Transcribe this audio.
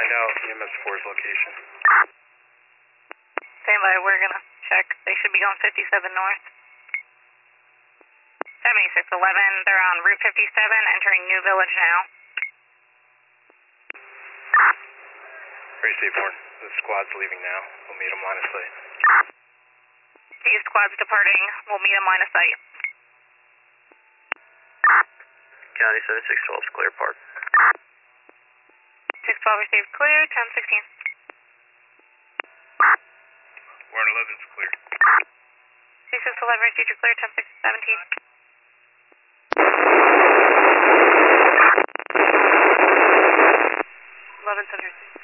find out EMS 4's location. Stand by, we're gonna check. They should be going 57 north. 7611, they're on Route 57, entering New Village now. Very safe, Warren. The squad's leaving now. We'll meet them line of sight. These squads departing. We'll meet them line of sight. County 7612 is clear, park. 612 received clear, 1016. Warren 11's clear. 3611 received clear, 1017. 11 Center.